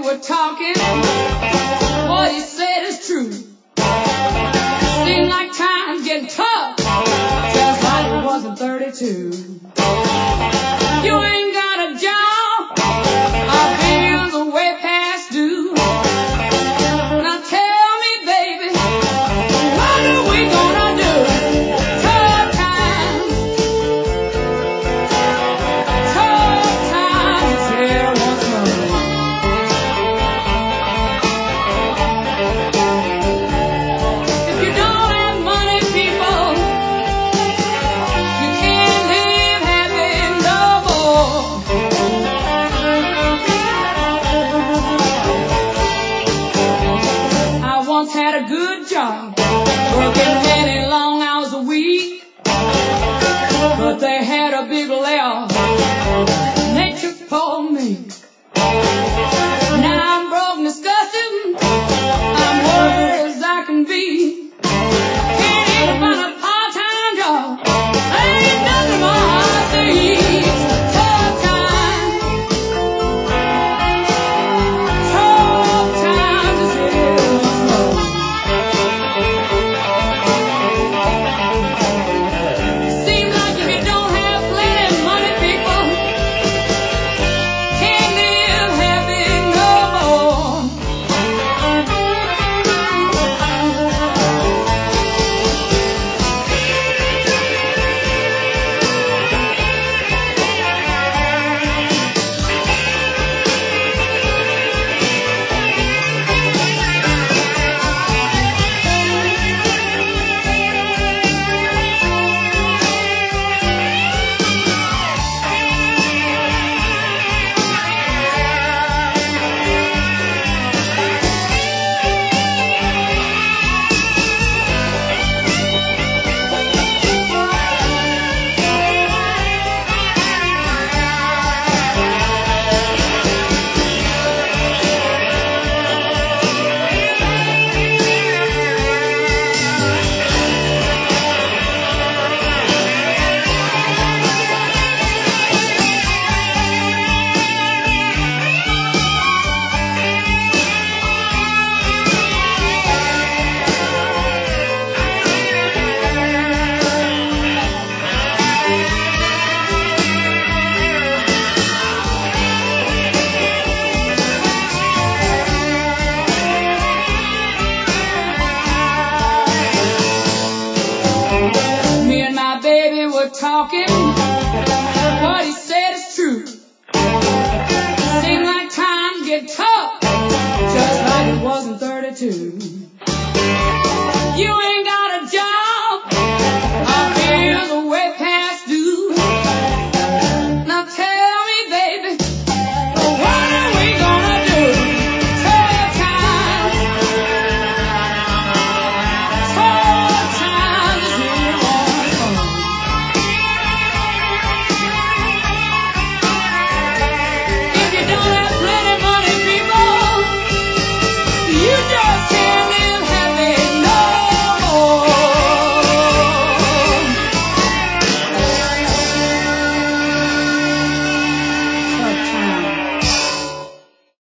were talking, what he said is true. Seemed like time's getting tough, just like it was in 32. You ain't got a job, our bills are way past due. Now tell me, baby, what are we gonna do? Tough times here once more. If you don't have money, people, you can't live happy no more. I once had a good job, working many long hours a week, but they had a big layoff.